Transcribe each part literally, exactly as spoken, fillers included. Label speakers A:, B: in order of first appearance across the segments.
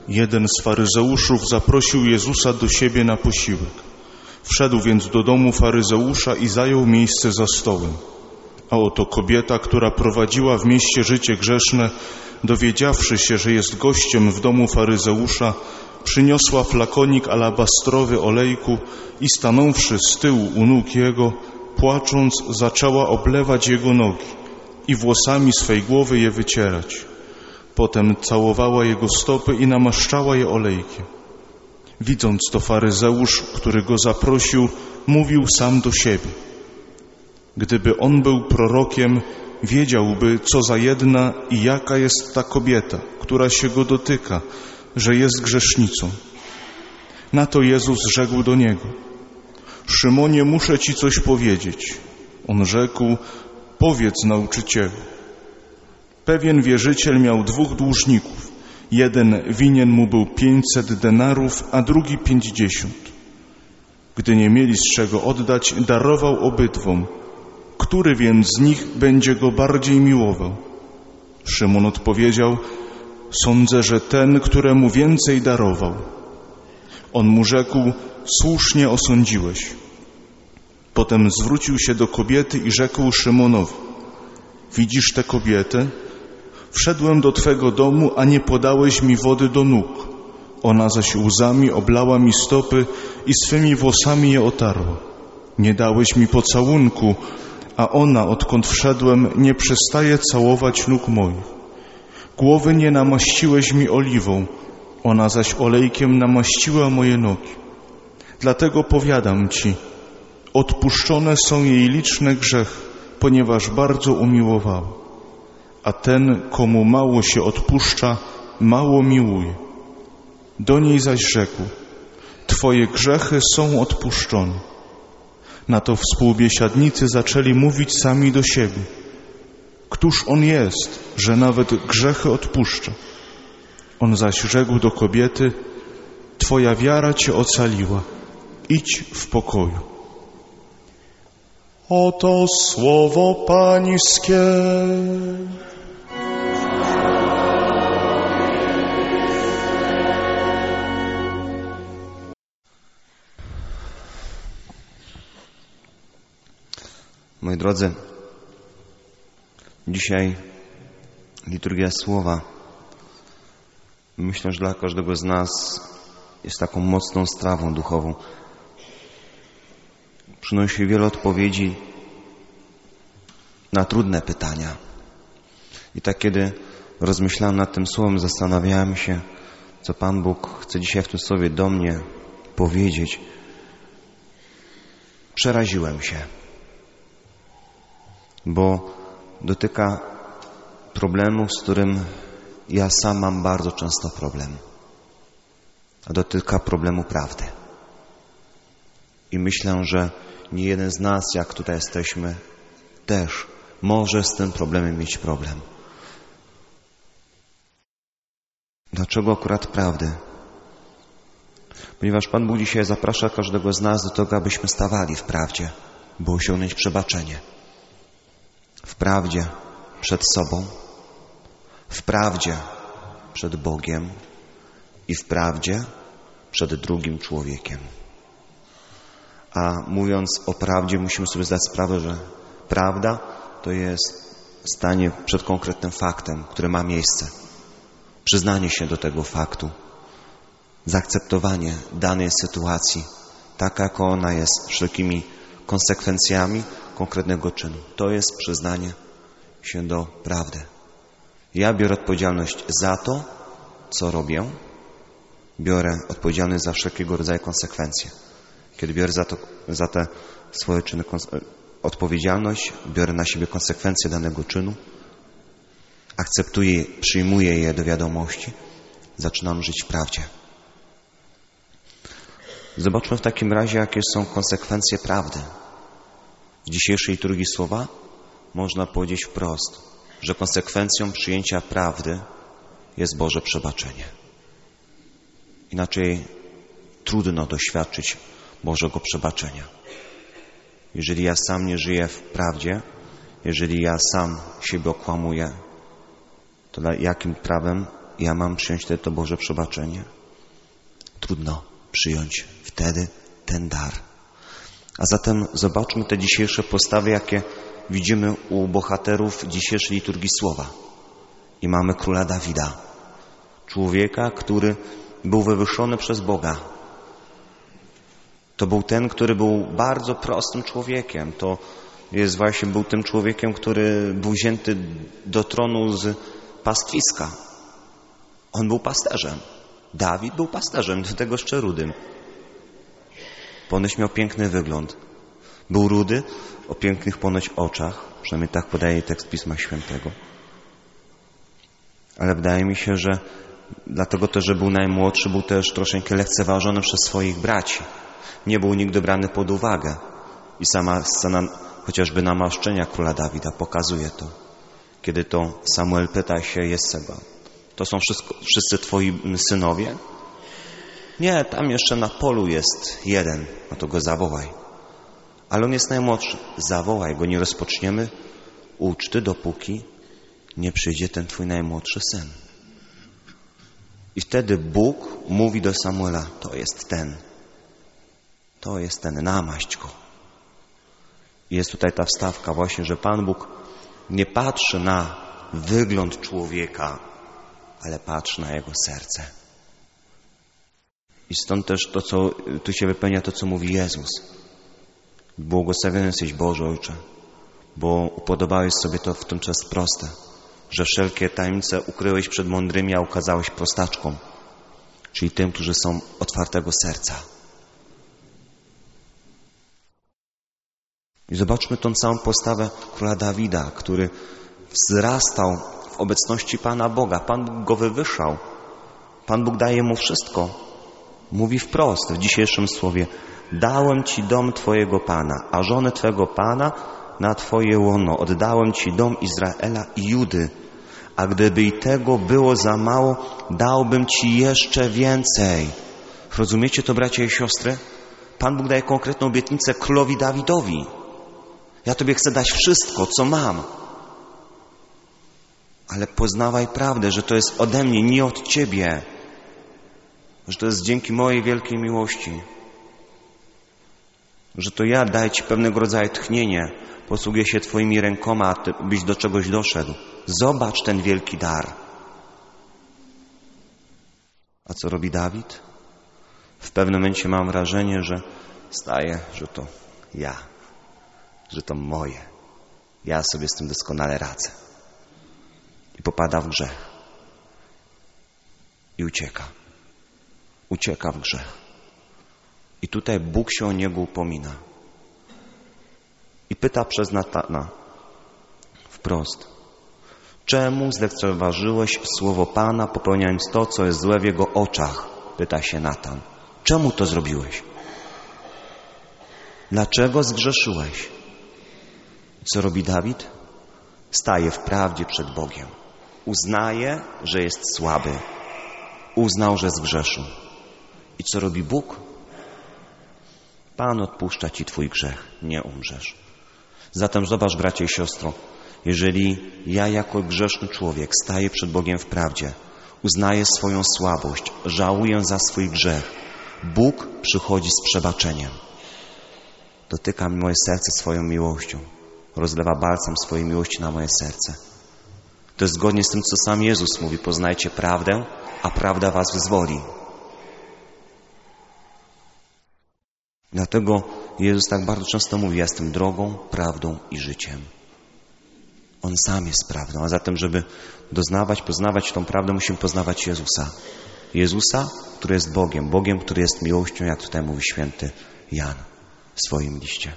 A: Jeden z faryzeuszów zaprosił Jezusa do siebie na posiłek. Wszedł więc do domu faryzeusza i zajął miejsce za stołem. A oto kobieta, która prowadziła w mieście życie grzeszne, dowiedziawszy się, że jest gościem w domu faryzeusza, przyniosła flakonik alabastrowy olejku i stanąwszy z tyłu u nóg jego, płacząc, zaczęła oblewać jego nogi i włosami swej głowy je wycierać. Potem całowała jego stopy i namaszczała je olejkiem. Widząc to, faryzeusz, który go zaprosił, mówił sam do siebie: gdyby on był prorokiem, wiedziałby, co za jedna i jaka jest ta kobieta, która się go dotyka, że jest grzesznicą. Na to Jezus rzekł do niego: Szymonie, muszę ci coś powiedzieć. On rzekł: powiedz, nauczycielu. Pewien wierzyciel miał dwóch dłużników. Jeden winien mu był pięćset denarów, a drugi pięćdziesiąt. Gdy nie mieli z czego oddać, darował obydwom. Który więc z nich będzie go bardziej miłował? Szymon odpowiedział: sądzę, że ten, któremu więcej darował. On mu rzekł: słusznie osądziłeś. Potem zwrócił się do kobiety i rzekł Szymonowi: widzisz tę kobietę? Wszedłem do twego domu, a nie podałeś mi wody do nóg. Ona zaś łzami oblała mi stopy i swymi włosami je otarła. Nie dałeś mi pocałunku, a ona, odkąd wszedłem, nie przestaje całować nóg moich. Głowy nie namaściłeś mi oliwą, ona zaś olejkiem namaściła moje nogi. Dlatego powiadam ci, odpuszczone są jej liczne grzechy, ponieważ bardzo umiłowała. A ten, komu mało się odpuszcza, mało miłuje. Do niej zaś rzekł: twoje grzechy są odpuszczone. Na to współbiesiadnicy zaczęli mówić sami do siebie: któż on jest, że nawet grzechy odpuszcza? On zaś rzekł do kobiety: twoja wiara cię ocaliła, idź w pokoju.
B: Oto słowo Pańskie.
C: Moi drodzy, dzisiaj liturgia słowa, myślę, że dla każdego z nas jest taką mocną strawą duchową. Przynosi wiele odpowiedzi na trudne pytania. I tak, kiedy rozmyślałem nad tym słowem, zastanawiałem się, co Pan Bóg chce dzisiaj w tym słowie do mnie powiedzieć. Przeraziłem się, bo dotyka problemu, z którym ja sam mam bardzo często problem. A dotyka problemu prawdy. I myślę, że nie jeden z nas, jak tutaj jesteśmy, też może z tym problemem mieć problem. Dlaczego akurat prawdy? Ponieważ Pan Bóg dzisiaj zaprasza każdego z nas do tego, abyśmy stawali w prawdzie, by osiągnąć przebaczenie. W prawdzie przed sobą, w prawdzie przed Bogiem i w prawdzie przed drugim człowiekiem. A mówiąc o prawdzie, musimy sobie zdać sprawę, że prawda to jest stanie przed konkretnym faktem, który ma miejsce. Przyznanie się do tego faktu. Zaakceptowanie danej sytuacji, taka jak ona jest, wszelkimi konsekwencjami konkretnego czynu. To jest przyznanie się do prawdy. Ja biorę odpowiedzialność za to, co robię. Biorę odpowiedzialność za wszelkiego rodzaju konsekwencje. Kiedy biorę za, to, za te swoje czyny odpowiedzialność, biorę na siebie konsekwencje danego czynu, akceptuję, przyjmuję je do wiadomości, zaczynam żyć w prawdzie. Zobaczmy w takim razie, jakie są konsekwencje prawdy. W dzisiejszej liturgii słowa można powiedzieć wprost, że konsekwencją przyjęcia prawdy jest Boże przebaczenie. Inaczej trudno doświadczyć Bożego przebaczenia. Jeżeli ja sam nie żyję w prawdzie, jeżeli ja sam siebie okłamuję, to jakim prawem ja mam przyjąć wtedy to Boże przebaczenie? Trudno przyjąć wtedy ten dar. A zatem zobaczmy te dzisiejsze postawy, jakie widzimy u bohaterów dzisiejszej liturgii Słowa. I mamy króla Dawida, człowieka, który był wywyższony przez Boga. To był ten, który był bardzo prostym człowiekiem. To jest właśnie, był tym człowiekiem, który był wzięty do tronu z pastwiska. On był pasterzem. Dawid był pasterzem, do tego jeszcze rudym. Ponoć miał piękny wygląd. Był rudy, o pięknych ponoć oczach. Przynajmniej tak podaje tekst Pisma Świętego. Ale wydaje mi się, że dlatego też, że był najmłodszy, był też troszeczkę lekceważony przez swoich braci. Nie był nigdy brany pod uwagę. I sama scena chociażby namaszczenia króla Dawida pokazuje to. Kiedy to Samuel pyta się Jesseba, to są wszystko, wszyscy twoi synowie? Nie, tam jeszcze na polu jest jeden, no to go zawołaj. Ale on jest najmłodszy. Zawołaj go, nie rozpoczniemy uczty, dopóki nie przyjdzie ten twój najmłodszy syn. I wtedy Bóg mówi do Samuela, to jest ten. To jest ten, namaść go. I jest tutaj ta wstawka właśnie, że Pan Bóg nie patrzy na wygląd człowieka, ale patrzy na jego serce. I stąd też to, co tu się wypełnia, to, co mówi Jezus. Błogosławiony jesteś, Boże Ojcze, bo upodobałeś sobie to w tym czas proste, że wszelkie tajemnice ukryłeś przed mądrymi, a ukazałeś prostaczkom, czyli tym, którzy są otwartego serca. I zobaczmy tą całą postawę króla Dawida, który wzrastał w obecności Pana Boga. Pan Bóg go wywyższał. Pan Bóg daje mu wszystko. Mówi wprost w dzisiejszym słowie: dałem Ci dom Twojego Pana, a żonę Twego Pana na Twoje łono. Oddałem Ci dom Izraela i Judy. A gdyby i tego było za mało, dałbym Ci jeszcze więcej. Rozumiecie to, bracia i siostry? Pan Bóg daje konkretną obietnicę królowi Dawidowi. Ja Tobie chcę dać wszystko, co mam. Ale poznawaj prawdę, że to jest ode mnie, nie od Ciebie. Że to jest dzięki mojej wielkiej miłości. Że to ja daję Ci pewnego rodzaju tchnienie. Posługuję się Twoimi rękoma, Ty byś do czegoś doszedł. Zobacz ten wielki dar. A co robi Dawid? W pewnym momencie mam wrażenie, że staje, że to ja. Że to moje. Ja sobie z tym doskonale radzę. I popada w grzech. I ucieka. Ucieka w grzech. I tutaj Bóg się o niego upomina. I pyta przez Natana wprost: czemu zlekceważyłeś słowo Pana, popełniając to, co jest złe w jego oczach? Pyta się Natan. Czemu to zrobiłeś? Dlaczego zgrzeszyłeś? Co robi Dawid? Staje w prawdzie przed Bogiem. Uznaje, że jest słaby. Uznał, że zgrzeszył. I co robi Bóg? Pan odpuszcza Ci Twój grzech, nie umrzesz. Zatem zobacz, bracie i siostro, jeżeli ja jako grzeszny człowiek staję przed Bogiem w prawdzie, uznaję swoją słabość, żałuję za swój grzech, Bóg przychodzi z przebaczeniem. Dotyka mi moje serce swoją miłością. Rozlewa balsam swojej miłości na moje serce. To jest zgodnie z tym, co sam Jezus mówi: poznajcie prawdę, a prawda was wyzwoli. Dlatego Jezus tak bardzo często mówi: ja jestem drogą, prawdą i życiem. On sam jest prawdą, a zatem, żeby doznawać, poznawać tą prawdę, musimy poznawać Jezusa. Jezusa, który jest Bogiem, Bogiem, który jest miłością, jak tutaj mówi święty Jan w swoim liście.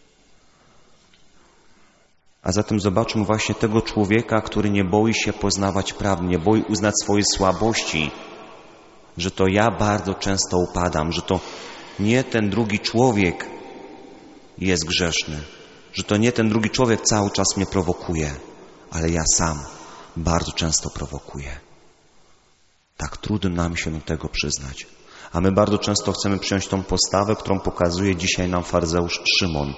C: A zatem zobaczmy właśnie tego człowieka, który nie boi się poznawać prawdy, nie boi uznać swojej słabości, że to ja bardzo często upadam, że to nie ten drugi człowiek jest grzeszny, że to nie ten drugi człowiek cały czas mnie prowokuje, ale ja sam bardzo często prowokuję. Tak trudno nam się do tego przyznać. A my bardzo często chcemy przyjąć tą postawę, którą pokazuje dzisiaj nam faryzeusz Szymon.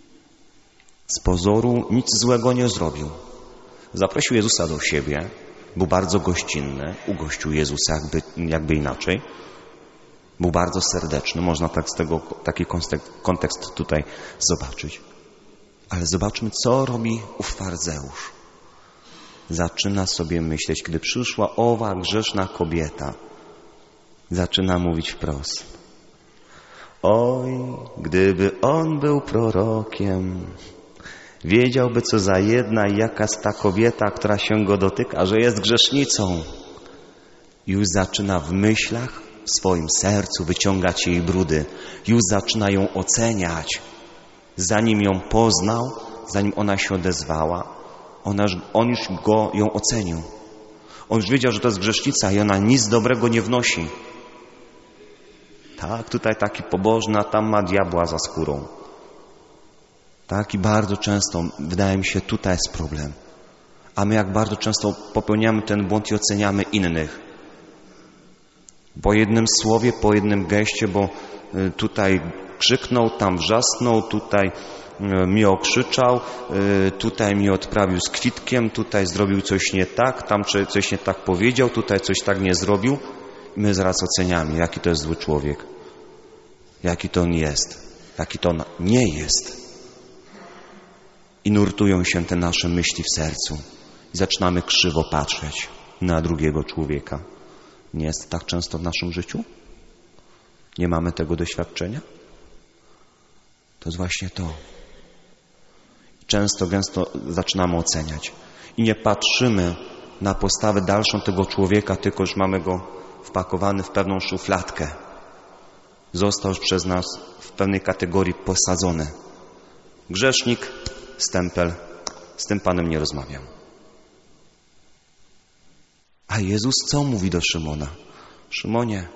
C: Z pozoru nic złego nie zrobił. Zaprosił Jezusa do siebie, Był bardzo gościnny, ugościł Jezusa jakby, jakby inaczej. Był bardzo serdeczny, można tak z tego taki kontekst, kontekst tutaj zobaczyć. Ale zobaczmy, co robi ów faryzeusz. Zaczyna sobie myśleć, kiedy przyszła owa grzeszna kobieta, zaczyna mówić wprost. Oj, gdyby on był prorokiem, wiedziałby, co za jedna i jaka jest ta kobieta, która się go dotyka, że jest grzesznicą. Już zaczyna w myślach, w swoim sercu wyciągać jej brudy. Już zaczyna ją oceniać. Zanim ją poznał, zanim ona się odezwała, ona, on już go, ją ocenił. On już wiedział, że to jest grzesznica i ona nic dobrego nie wnosi. Tak, tutaj taki pobożny, a tam ma diabła za skórą. Tak i bardzo często, wydaje mi się, tutaj jest problem. A my jak bardzo często popełniamy ten błąd i oceniamy innych. Po jednym słowie, po jednym geście, bo tutaj krzyknął, tam wrzasnął, tutaj mi okrzyczał, tutaj mi odprawił z kwitkiem, tutaj zrobił coś nie tak, tam coś nie tak powiedział, tutaj coś tak nie zrobił. I my zaraz oceniamy, jaki to jest zły człowiek, jaki to on jest, jaki to on nie jest. I nurtują się te nasze myśli w sercu. I zaczynamy krzywo patrzeć na drugiego człowieka. Nie jest tak często w naszym życiu? Nie mamy tego doświadczenia? To jest właśnie to. Często, gęsto zaczynamy oceniać. I nie patrzymy na postawę dalszą tego człowieka, tylko już mamy go wpakowany w pewną szufladkę. Został już przez nas w pewnej kategorii posadzony. Grzesznik, stempel, z tym Panem nie rozmawiam. A Jezus co mówi do Szymona? Szymonie,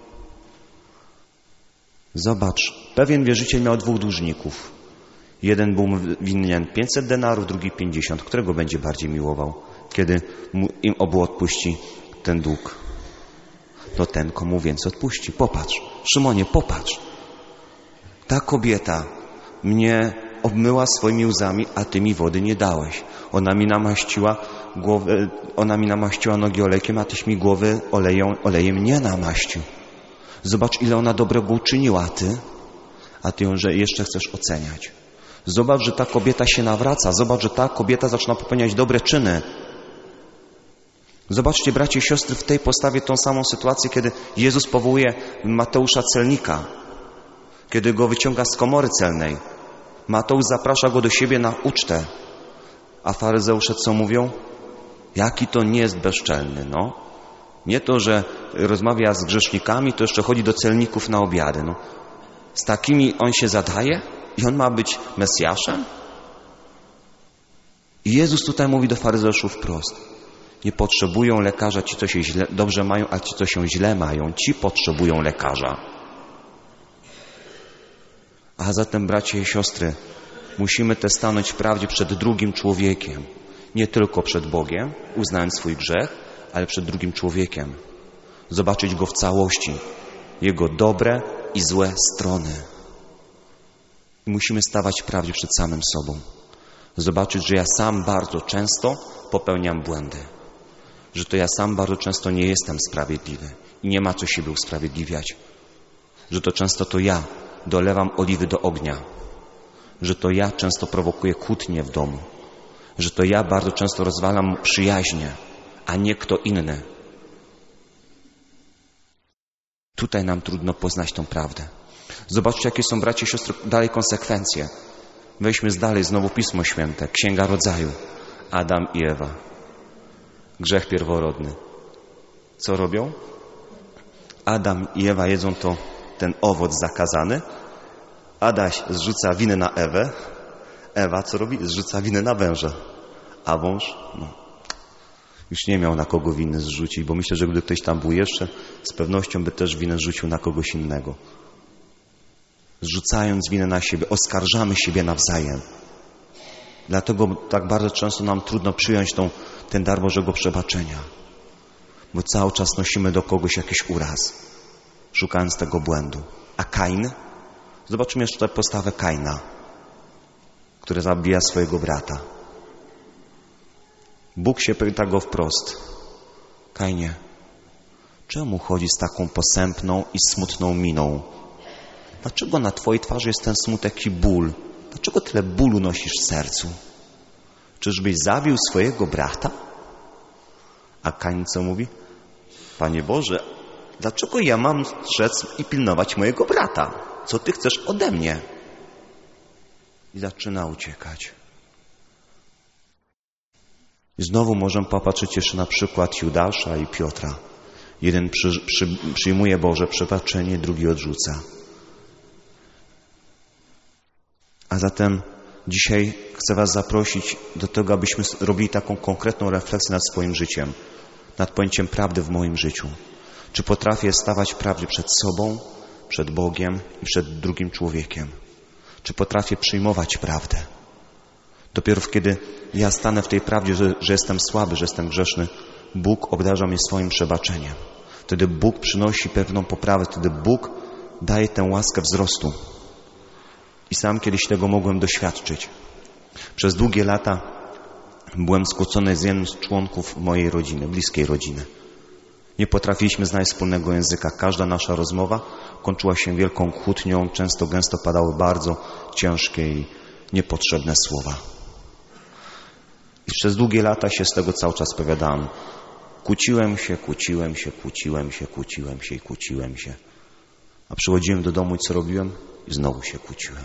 C: zobacz, pewien wierzyciel miał dwóch dłużników. Jeden był winien pięćset denarów, drugi pięćdziesiąt. Którego będzie bardziej miłował, kiedy mu, im obu odpuści ten dług? No ten, komu więcej odpuści. Popatrz, Szymonie, popatrz. Ta kobieta mnie obmyła swoimi łzami, a ty mi wody nie dałeś. Ona mi namaściła głowę, ona mi namaściła nogi olejkiem, a tyś mi głowy oleją, olejem nie namaścił. Zobacz, ile ona dobrego uczyniła, a ty, a ty ją że jeszcze chcesz oceniać. Zobacz, że ta kobieta się nawraca. Zobacz, że ta kobieta zaczyna popełniać dobre czyny. Zobaczcie, bracie i siostry, w tej postawie tą samą sytuację, kiedy Jezus powołuje Mateusza celnika, kiedy go wyciąga z komory celnej. Mateusz zaprasza go do siebie na ucztę. A faryzeusze co mówią? Jaki to nie jest bezczelny, no. Nie to, że rozmawia z grzesznikami, to jeszcze chodzi do celników na obiady, no. Z takimi on się zadaje? I on ma być Mesjaszem? I Jezus tutaj mówi do faryzeuszów wprost. Nie potrzebują lekarza ci, co się źle, dobrze mają, a ci, co się źle mają. Ci potrzebują lekarza. A zatem, bracie i siostry, musimy też stanąć w prawdzie przed drugim człowiekiem. Nie tylko przed Bogiem, uznając swój grzech, ale przed drugim człowiekiem. Zobaczyć go w całości. Jego dobre i złe strony. I musimy stawać w prawdzie przed samym sobą. Zobaczyć, że ja sam bardzo często popełniam błędy. Że to ja sam bardzo często nie jestem sprawiedliwy. I nie ma co siebie usprawiedliwiać. Że to często to ja dolewam oliwy do ognia. Że to ja często prowokuję kłótnie w domu. Że to ja bardzo często rozwalam przyjaźnie, a nie kto inny. Tutaj nam trudno poznać tą prawdę. Zobaczcie, jakie są, bracia i siostry, dalej konsekwencje. Weźmy z dalej znowu Pismo Święte, Księga Rodzaju. Adam i Ewa. Grzech pierworodny. Co robią? Adam i Ewa jedzą to, ten owoc zakazany. Adaś zrzuca winę na Ewę. Ewa co robi? Zrzuca winę na węża. A wąż? No, już nie miał na kogo winy zrzucić, bo myślę, że gdy ktoś tam był jeszcze, z pewnością by też winę zrzucił na kogoś innego. Zrzucając winę na siebie, oskarżamy siebie nawzajem. Dlatego tak bardzo często nam trudno przyjąć tą, ten dar Bożego przebaczenia. Bo cały czas nosimy do kogoś jakiś uraz, szukając tego błędu. A Kain? Zobaczmy jeszcze postawę Kaina, który zabija swojego brata. Bóg się pyta go wprost. Kainie, czemu chodzi z taką posępną i smutną miną? Dlaczego na twojej twarzy jest ten smutek i ból? Dlaczego tyle bólu nosisz w sercu? Czyżbyś zabił swojego brata? A Kain co mówi? Panie Boże, dlaczego ja mam strzec i pilnować mojego brata? Co ty chcesz ode mnie? I zaczyna uciekać. I znowu możemy popatrzeć jeszcze na przykład Judasza i Piotra. Jeden przy, przy, przyjmuje Boże przebaczenie, drugi odrzuca. A zatem dzisiaj chcę was zaprosić do tego, abyśmy robili taką konkretną refleksję nad swoim życiem, nad pojęciem prawdy w moim życiu. Czy potrafię stawać w prawdzie przed sobą, przed Bogiem i przed drugim człowiekiem? Czy potrafię przyjmować prawdę? Dopiero kiedy ja stanę w tej prawdzie, że, że jestem słaby, że jestem grzeszny, Bóg obdarza mnie swoim przebaczeniem. Wtedy Bóg przynosi pewną poprawę, wtedy Bóg daje tę łaskę wzrostu. I sam kiedyś tego mogłem doświadczyć. Przez długie lata byłem skłócony z jednym z członków mojej rodziny, bliskiej rodziny. Nie potrafiliśmy znaleźć wspólnego języka. Każda nasza rozmowa kończyła się wielką kłótnią. Często, gęsto padały bardzo ciężkie i niepotrzebne słowa. I przez długie lata się z tego cały czas spowiadałem. Kłóciłem się, kłóciłem się, kłóciłem się, kłóciłem się i kłóciłem się. A przychodziłem do domu i co robiłem? I znowu się kłóciłem.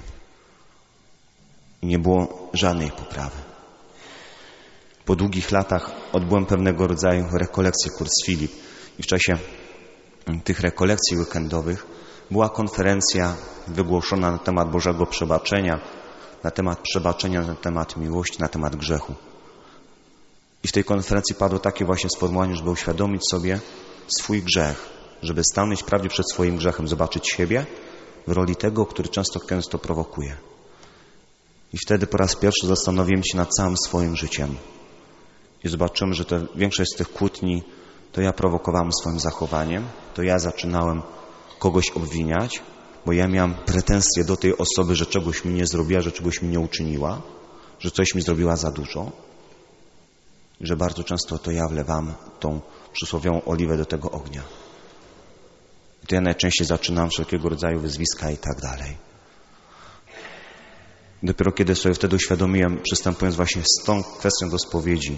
C: I nie było żadnej poprawy. Po długich latach odbyłem pewnego rodzaju rekolekcję kurs Filip. I w czasie tych rekolekcji weekendowych była konferencja wygłoszona na temat Bożego przebaczenia, na temat przebaczenia, na temat miłości, na temat grzechu. I w tej konferencji padło takie właśnie sformułowanie, żeby uświadomić sobie swój grzech, żeby stanąć prawdzie przed swoim grzechem, zobaczyć siebie w roli tego, który często, często prowokuje. I wtedy po raz pierwszy zastanowiłem się nad całym swoim życiem. I zobaczyłem, że to większość z tych kłótni to ja prowokowałem swoim zachowaniem, to ja zaczynałem kogoś obwiniać, bo ja miałem pretensje do tej osoby, że czegoś mi nie zrobiła, że czegoś mi nie uczyniła, że coś mi zrobiła za dużo. I że bardzo często to ja wlewam tą przysłowiową oliwę do tego ognia. I to ja najczęściej zaczynam wszelkiego rodzaju wyzwiska i tak dalej. Dopiero kiedy sobie wtedy uświadomiłem, przystępując właśnie z tą kwestią do spowiedzi,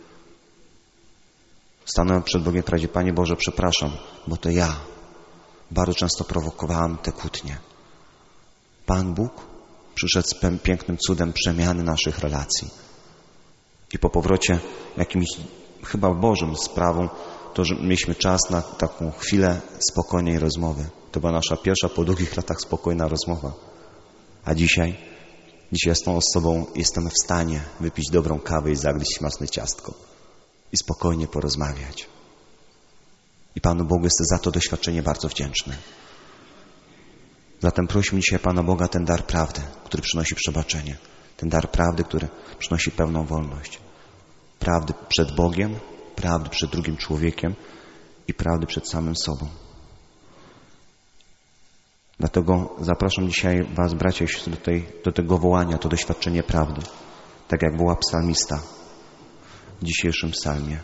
C: stanąłem przed Bogiem w prawdzie, Panie Boże, przepraszam, bo to ja bardzo często prowokowałem te kłótnie. Pan Bóg przyszedł z pięknym cudem przemiany naszych relacji. I po powrocie jakimś chyba Bożym sprawą, to że mieliśmy czas na taką chwilę spokojnej rozmowy. To była nasza pierwsza po długich latach spokojna rozmowa. A dzisiaj, dzisiaj z tą osobą jestem w stanie wypić dobrą kawę i zagryźć smaczne ciastko. I spokojnie porozmawiać. I Panu Bogu jestem za to doświadczenie bardzo wdzięczny. Zatem prosimy dzisiaj Pana Boga ten dar prawdy, który przynosi przebaczenie. Ten dar prawdy, który przynosi pełną wolność. Prawdy przed Bogiem, prawdy przed drugim człowiekiem i prawdy przed samym sobą. Dlatego zapraszam dzisiaj was, bracia i siostry, do, tej, do tego wołania, to doświadczenie prawdy. Tak jak woła psalmista w dzisiejszym psalmie.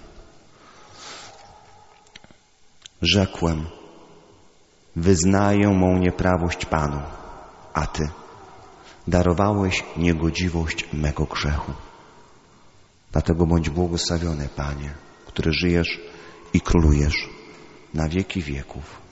C: Rzekłem, wyznaję mą nieprawość Panu, a Ty darowałeś niegodziwość mego grzechu. Dlatego bądź błogosławiony, Panie, który żyjesz i królujesz na wieki wieków.